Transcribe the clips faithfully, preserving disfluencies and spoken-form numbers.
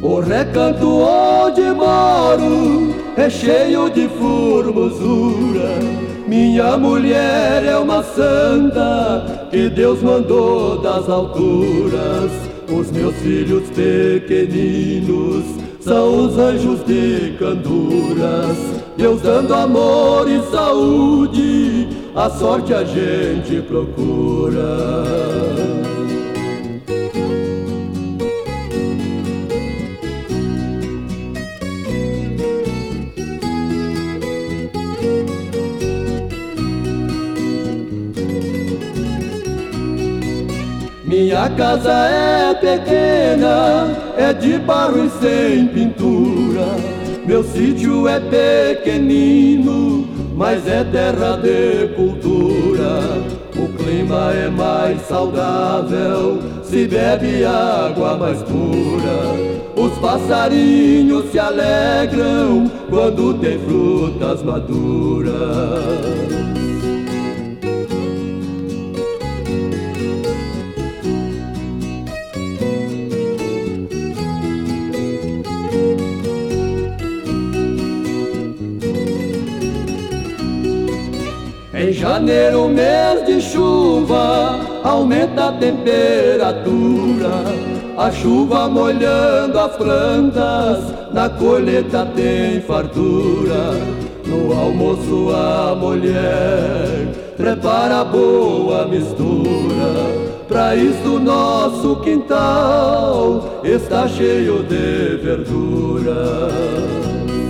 O recanto onde moro é cheio de formosura. Minha mulher é uma santa que Deus mandou das alturas. Os meus filhos pequeninos são os anjos de canduras. Deus dando amor e saúde, a sorte a gente procura. Minha casa é pequena, é de barro e sem pintura. Meu sítio é pequenino, mas é terra de cultura. O clima é mais saudável, se bebe água mais pura. Os passarinhos se alegram quando tem frutas maduras. Em janeiro, mês de chuva, aumenta a temperatura. A chuva molhando as plantas, na colheita tem fartura. No almoço a mulher prepara boa mistura. Pra isso nosso quintal está cheio de verdura.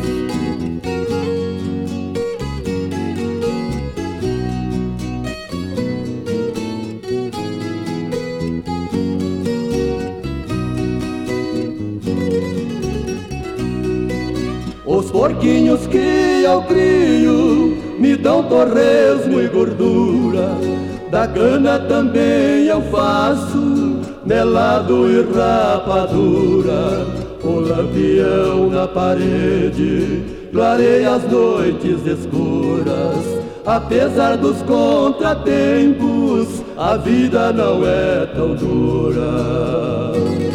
Os porquinhos que eu crio me dão torresmo e gordura. Da cana também eu faço melado e rapadura. O lampião na parede clareia as noites escuras. Apesar dos contratempos, a vida não é tão dura.